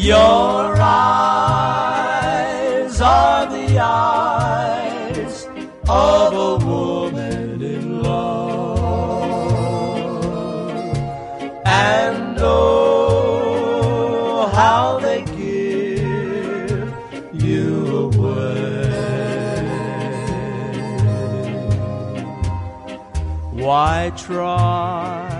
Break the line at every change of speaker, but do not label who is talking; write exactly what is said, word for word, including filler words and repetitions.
Your eyes are the eyes of a woman in love, and oh, how they give you away. Why try